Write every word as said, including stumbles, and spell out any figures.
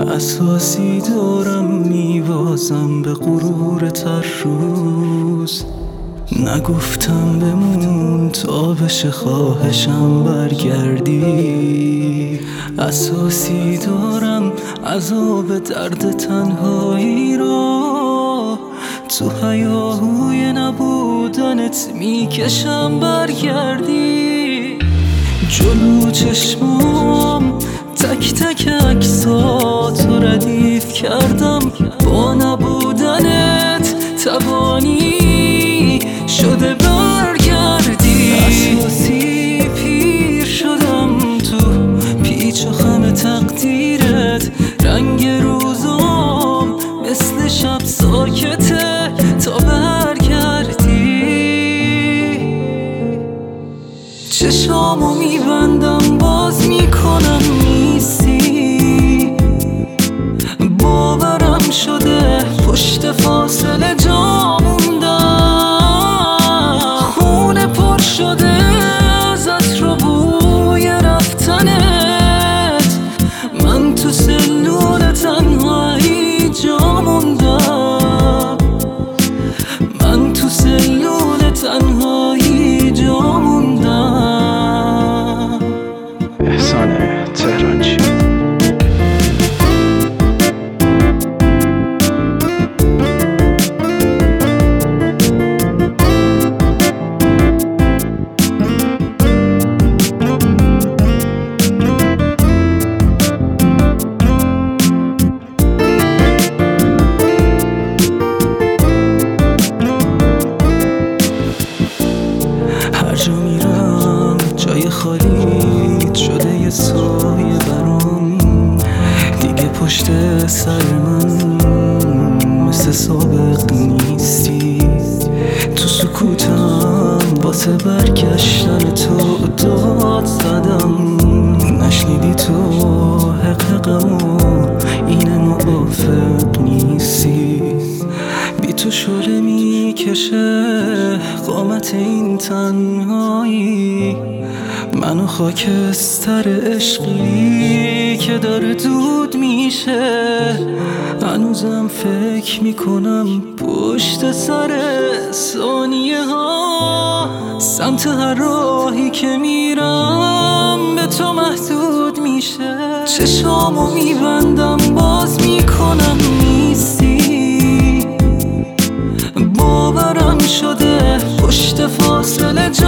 اساسی دارم میوازم به غرورت هر روز. نگفتم بمون تا بشه خواهشم برگردی. اساسی دارم عذاب درد تنهایی را، تو هیاهوی نبودنت میکشم برگردی. جلو چشمام تک تک عکساتو ردیف کردم، با نبودنت توانی شده برگردی. اساسی پیر شدم تو پیچ و خم تقدیرت، رنگ روزام مثل شب ساکته تا برگردی. چشامو میبندم باز میکنم نیستی، باورم شده پشت فاصله جا موندم. خونه پر شده ازت رو بوی رفتنت، من تو سلول تنهایی جا موندم. من تو سلول تنهایی جا موندم. احسان تهرانچی. هر جا میرم جای خالی شده یه سایه برام، دیگه پشت سر من مثل سابق نیستی. تو سکوتم واسه برگشتن تو داد زدم، نشنیدی تو حقیقمو اینه موافق نیستی. بی تو شوره میکشه قامت این تنهایی، منو خاکستر عشقی که داره دود میشه. هنوزم فکر میکنم پشت سر ثانیه ها، سمت هر راهی که میرم به تو محدود میشه. چشامو میبندم باز میکنم نیستی، باورم شده پشت فاصله جا